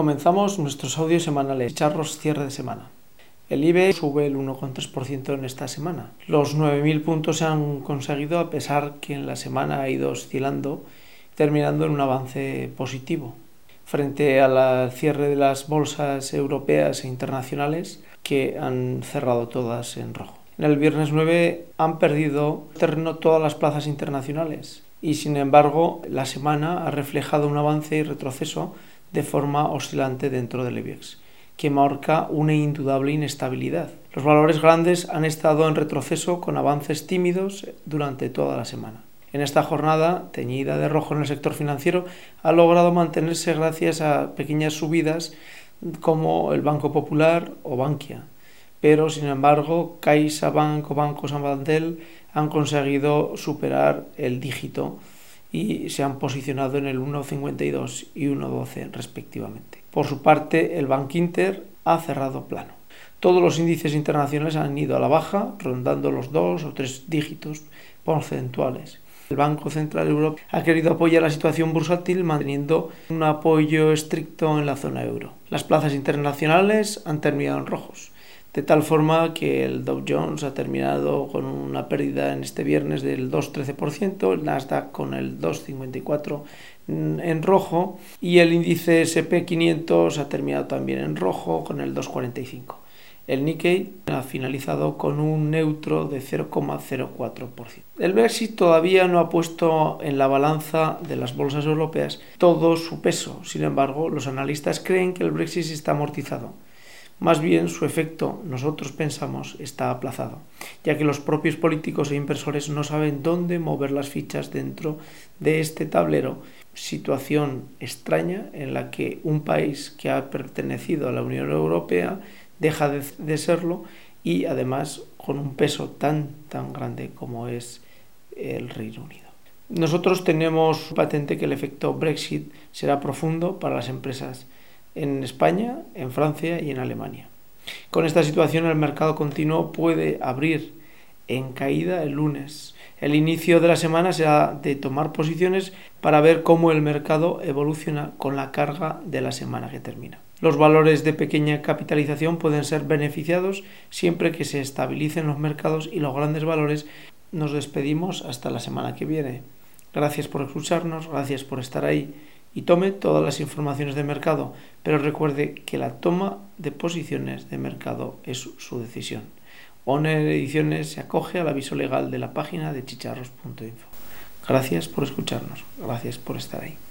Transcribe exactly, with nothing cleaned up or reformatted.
Comenzamos nuestros audios semanales, Chicharros cierre de semana. El I B E X sube el uno coma tres por ciento en esta semana. Los nueve mil puntos se han conseguido a pesar que en la semana ha ido oscilando, terminando en un avance positivo frente al cierre de las bolsas europeas e internacionales que han cerrado todas en rojo. En el viernes nueve han perdido terreno todas las plazas internacionales y sin embargo la semana ha reflejado un avance y retroceso de forma oscilante dentro del I B E X, que marca una indudable inestabilidad. Los valores grandes han estado en retroceso con avances tímidos durante toda la semana. En esta jornada, teñida de rojo en el sector financiero, ha logrado mantenerse gracias a pequeñas subidas como el Banco Popular o Bankia, pero sin embargo CaixaBank o Banco Sabadell han conseguido superar el dígito y se han posicionado en el uno coma cincuenta y dos y uno coma doce respectivamente. Por su parte, el Bankinter ha cerrado plano. Todos los índices internacionales han ido a la baja, rondando los dos o tres dígitos porcentuales. El Banco Central Europeo ha querido apoyar la situación bursátil manteniendo un apoyo estricto en la zona euro. Las plazas internacionales han terminado en rojos, de tal forma que el Dow Jones ha terminado con una pérdida en este viernes del dos coma trece por ciento, el Nasdaq con el dos coma cincuenta y cuatro por ciento en rojo y el índice ese and pe quinientos ha terminado también en rojo con el dos coma cuarenta y cinco por ciento. El Nikkei ha finalizado con un neutro de cero coma cero cuatro por ciento. El Brexit todavía no ha puesto en la balanza de las bolsas europeas todo su peso. Sin embargo, los analistas creen que el Brexit está amortizado. Más bien, su efecto, nosotros pensamos, está aplazado, ya que los propios políticos e inversores no saben dónde mover las fichas dentro de este tablero. Situación extraña en la que un país que ha pertenecido a la Unión Europea deja de, de serlo y además con un peso tan, tan grande como es el Reino Unido. Nosotros tenemos patente que el efecto Brexit será profundo para las empresas en España, en Francia y en Alemania. Con esta situación el mercado continuo puede abrir en caída el lunes. El inicio de la semana será de tomar posiciones para ver cómo el mercado evoluciona con la carga de la semana que termina. Los valores de pequeña capitalización pueden ser beneficiados siempre que se estabilicen los mercados y los grandes valores. Nos despedimos hasta la semana que viene. Gracias por escucharnos, gracias por estar ahí y tome todas las informaciones de mercado, pero recuerde que la toma de posiciones de mercado es su decisión. Owner Ediciones se acoge al aviso legal de la página de chicharros punto info. Gracias por escucharnos, gracias por estar ahí.